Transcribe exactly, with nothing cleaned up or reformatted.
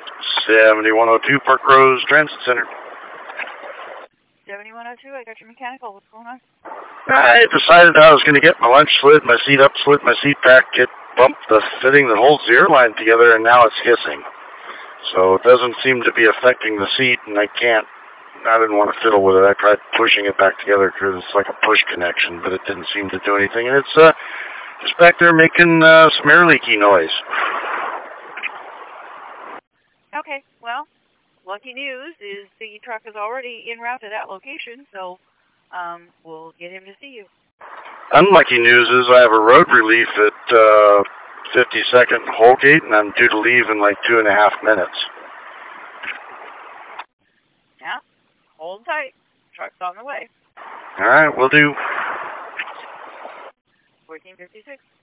seventy-one oh two Park Rose Transit Center. seventy-one oh two, I got your mechanical. What's going on? I decided I was going to get my lunch slid, my seat up, slid my seat back, get bumped the fitting that holds the airline together, and now it's hissing. So it doesn't seem to be affecting the seat, and I can't, I didn't want to fiddle with it. I tried pushing it back together because it's like a push connection, but it didn't seem to do anything. And it's uh, just back there making uh, some air leaky noise. Okay, well, lucky news is the truck is already en route to that location, so um, we'll get him to see you. Unlucky news is I have a road relief at uh, fifty-second Holgate, and I'm due to leave in like two and a half minutes. Yeah, hold tight. Truck's on the way. All right, will do. fourteen fifty-six.